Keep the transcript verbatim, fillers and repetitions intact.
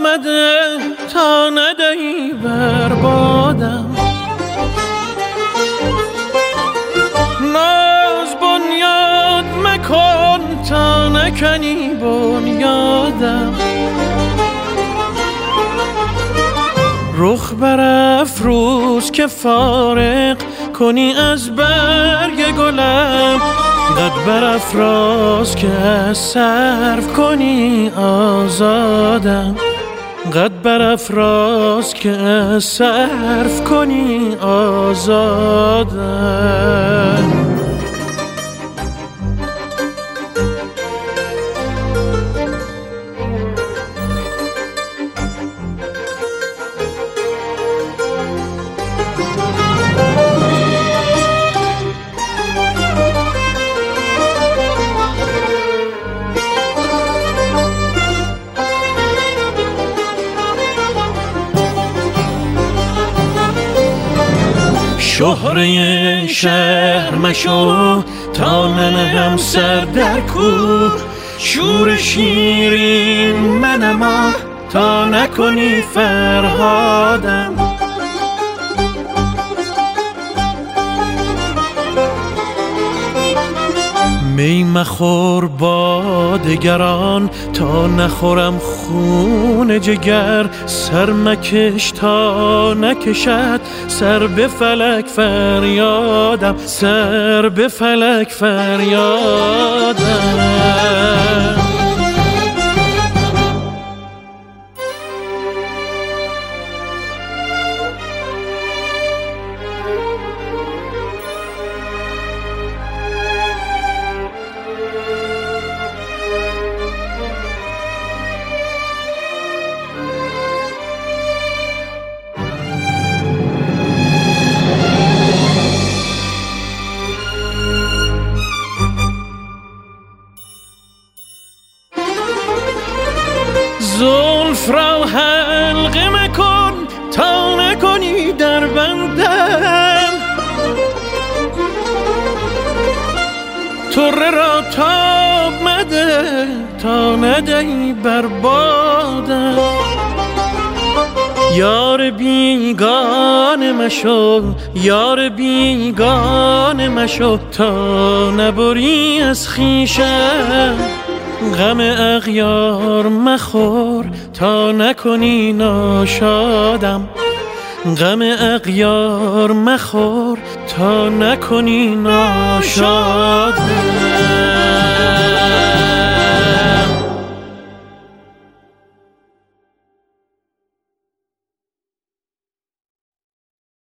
آمده تا ندهی بر بادم. ناز بنیاد مکن تا نکنی بنیادم. رخ برافروز که فارغ کنی از برگ گلم. قد برافراز که از صرف کنی آزادم. قد برافراز که از صرف کنی آزادم. شهره شهر مشو تا ننهم سر در کوه. شور شیرین منما تا نکنی فرهادم. می مخور با دگران تا نخورم خون جگر. سر مکش تا نکشد سر به فلک فریادم. سر به فلک فریادم. زلف را حلقه مکن تا نکنی در بندم. طره را تاب مده تا ندهی بر بادم. یار بیگانه مشو یار بیگانه مشو تا نبری از خویشم. غم اغیار مخور تا نکنی ناشادم. غم اغیار مخور تا نکنی ناشادم.